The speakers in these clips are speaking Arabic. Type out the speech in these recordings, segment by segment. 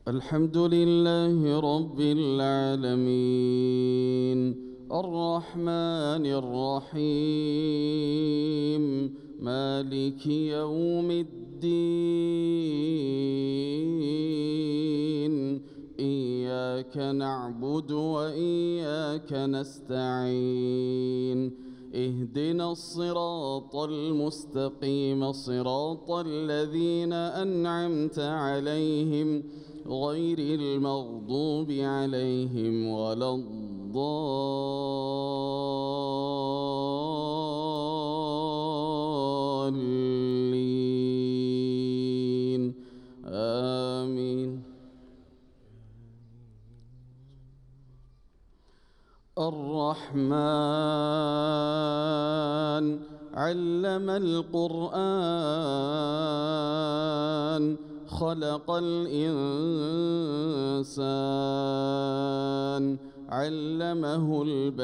الحمد لله رب العالمين الرحمن الرحيم مالك يوم الدين إياك نعبد وإياك نستعين اهدنا الصراط المستقيم صراط الذين أنعمت عليهم غير المغضوب عليهم ولا الضالين آمين. الرحمن علم القرآن خلق الإنسان علمه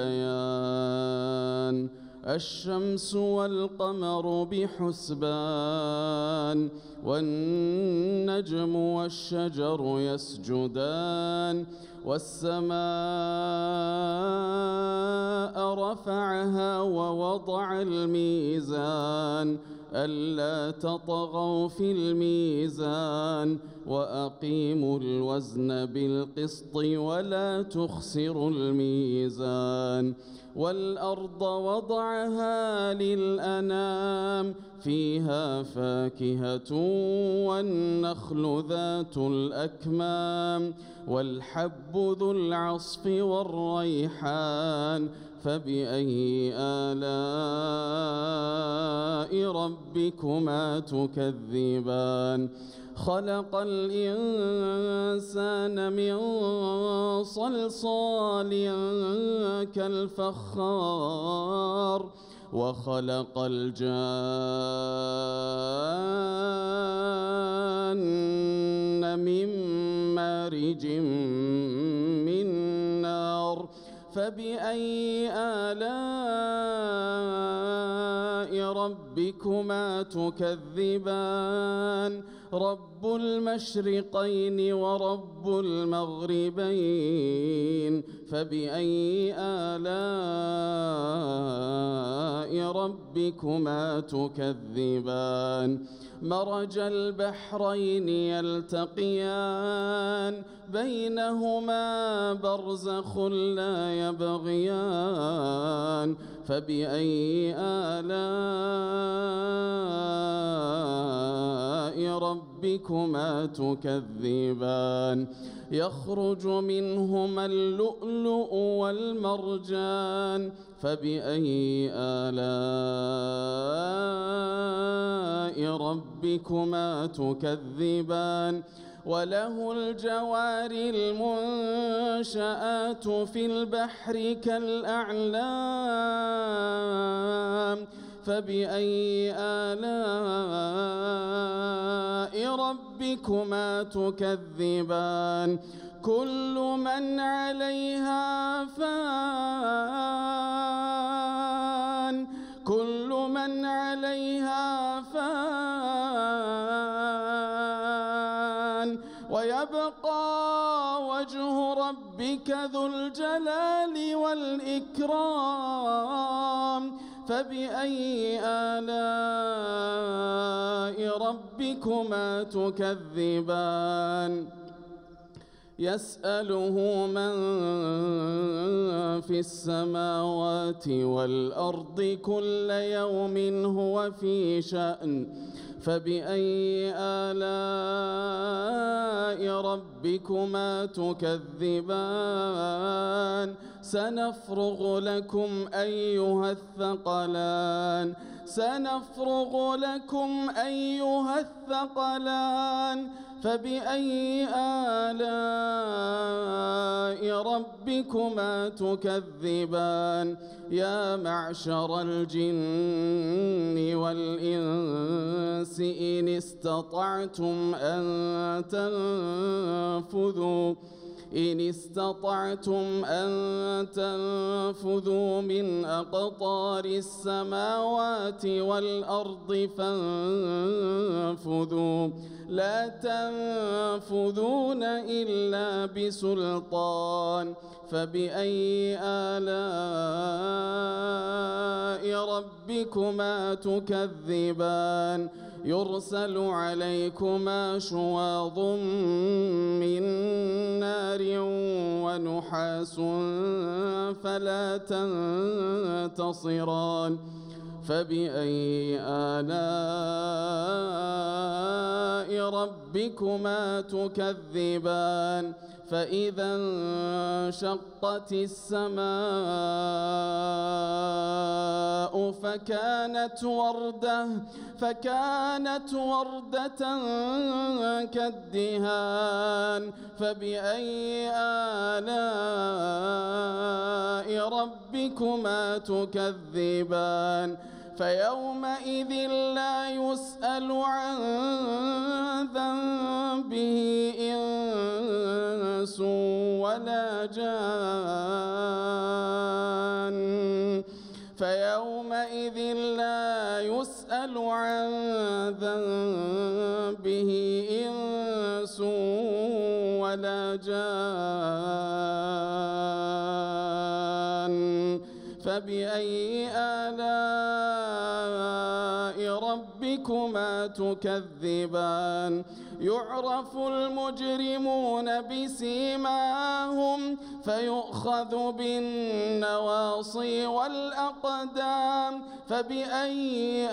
البيان الشمس والقمر بحسبان والنجم والشجر يسجدان والسماء رفعها ووضع الميزان ألا تطغوا في الميزان وأقيموا الوزن بالقسط ولا تخسروا الميزان والأرض وضعها للأنام فيها فاكهة والنخل ذات الأكمام والحب ذو العصف والريحان فبأي آلاء ربكما تكذبان خلق الإنسان من صلصال كالفخار وخلق الجان من مارج من نار فبأي آلاء ربكما تكذبان رب المشرقين ورب المغربين فبأي آلاء ربكما تكذبان مرج البحرين يلتقيان بينهما برزخ لا يبغيان فبأي آلاء ربكما تكذبان يخرج منهما اللؤلؤ والمرجان فبأي آلاء ربكما تكذبان وله الجوار المنشآت في البحر كالأعلام فبأي آلاء ربكما تكذبان كل من عليها فان كل من عليها فان ويبقى وجه ربك ذو الجلال والإكرام فبأي آلاء ربكما تكذبان يسأله من في السماوات والأرض كل يوم هو في شأن فبأي آلاء ربكما تكذبان سنفرغ لكم أيها الثقلان سنفرغ لكم أيها الثقلان فبأي آلاء ربكما تكذبان يا معشر الجن والإنس إن استطعتم أن إن استطعتم أن تنفذوا من أقطار السماوات والأرض فانفذوا لا تنفذون إلا بسلطان فبأي آلاء ربكما تكذبان يرسل عليكما شواظ من نار ونحاس فلا تنتصران فبأي آلاء ربكما تكذبان فإذا انشقت السماء فكانت وردة كالدهان فبأي آلاء ربكما تكذبان فيومئذ لا يسأل عن ذنبه إنس ولا جان فيومئذ لا يسأل عن ذنبه إنس ولا جان فبأي آلاء ربكما تكذبان يعرف المجرمون بسيماهم فيؤخذ بالنواصي والأقدام فبأي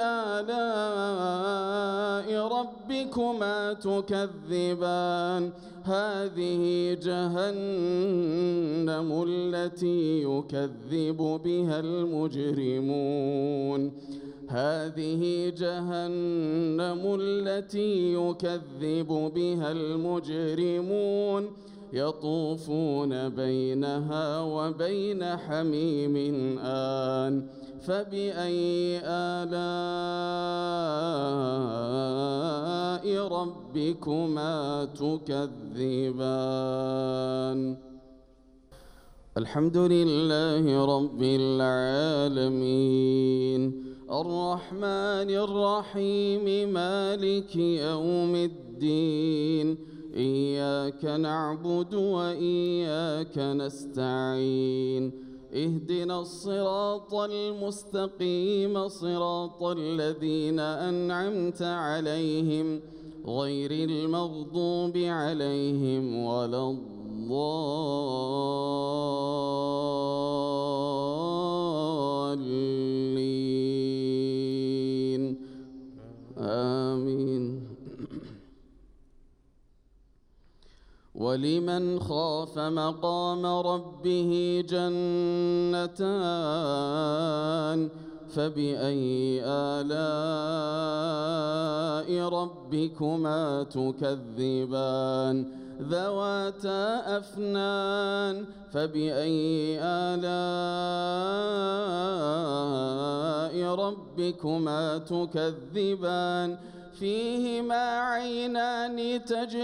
آلاء ربكما تكذبان هذه جهنم التي يكذب بها المجرمون هذه جهنم التي يكذب بها المجرمون يطوفون بينها وبين حميم آن فبأي آلاء ربكما تكذبان الحمد لله رب العالمين الرحمن الرحيم مالك يوم الدين إياك نعبد وإياك نستعين اهدنا الصراط المستقيم صراط الذين أنعمت عليهم غير المغضوب عليهم ولا الضالين آمين ولمن خاف مقام ربه جنتان فبأي آلاء ربكما تكذبان ذواتا أفنان فبأي آلاء ربكما تكذبان فيهما عينان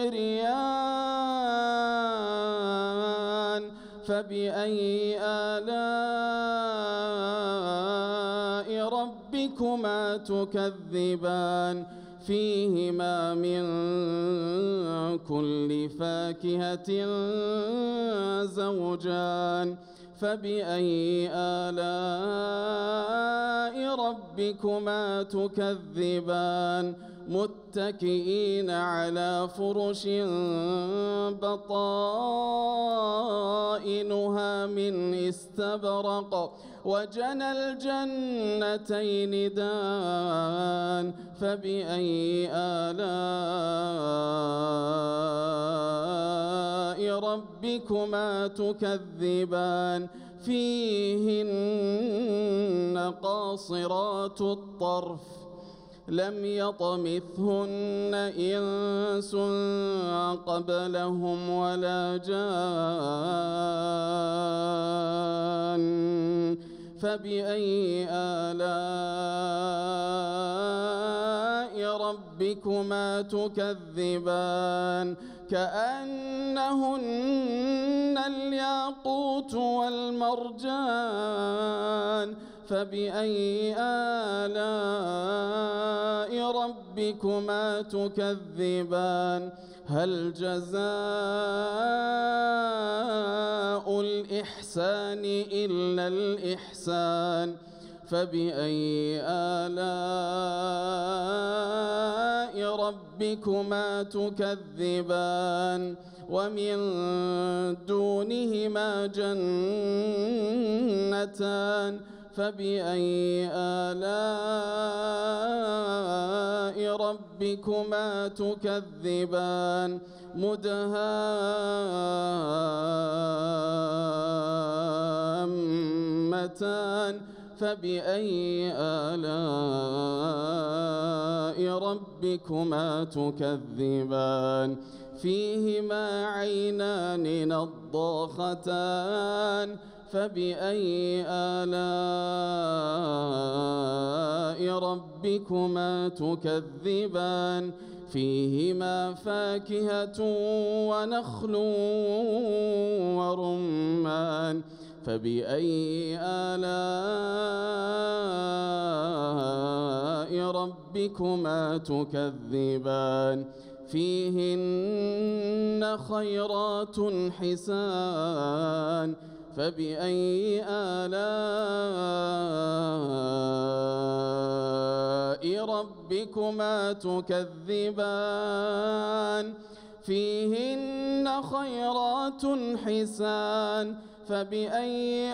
تجريان فبأي آلاء ربكما تكذبان فيهما من كل فاكهة زوجان فبأي آلاء ربكما تكذبان متكئين على فرش بطائنها من استبرق وجنى الجنتين دان فبأي آلاء ربكما تكذبان فيهن قاصرات الطرف لم يطمثهن إنس قبلهم ولا جان فبأي آلاء ربكما تكذبان كأنهن الياقوت والمرجان فبأي آلاء ربكما تكذبان هل جزاء الإحسان إلا الإحسان فبأي آلاء ربكما تكذبان ومن دونهما جنتان فبأي آلاء ربكما تكذبان مدهامتان فبأي آلاء ربكما تكذبان فيهما عينان نضاختان فبأي آلاء ربكما تكذبان فيهما فاكهة ونخل ورمان فبأي آلاء ربكما تكذبان فيهن خيرات حسان فبأي آلاء ربكما تكذبان فيهن خيرات حسان فبأي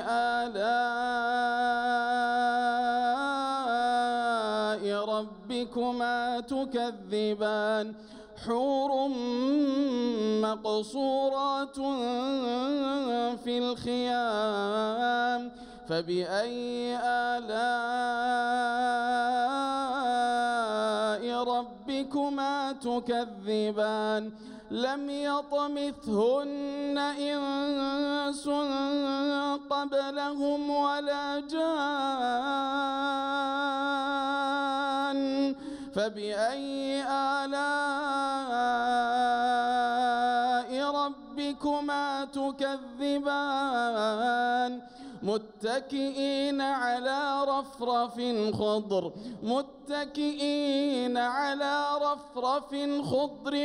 آلاء ربكما تكذبان حور مقصورات في الخيام فبأي آلاء ربكما تكذبان لم يطمثهن إنس قبلهم ولا جان فبأي آلاء ربكما تكذبان متكئين على رفرف خضر متكئين على رفرف خضر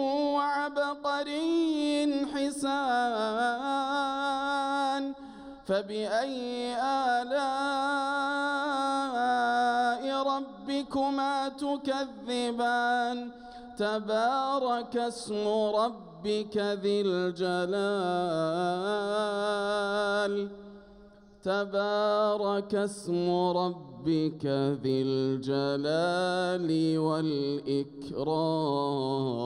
وعبقري حسان فبأي آلاء ربكما تكذبان تبارك اسم ربك ذي الجلال تبارك اسم ربك ذي الجلال والإكرام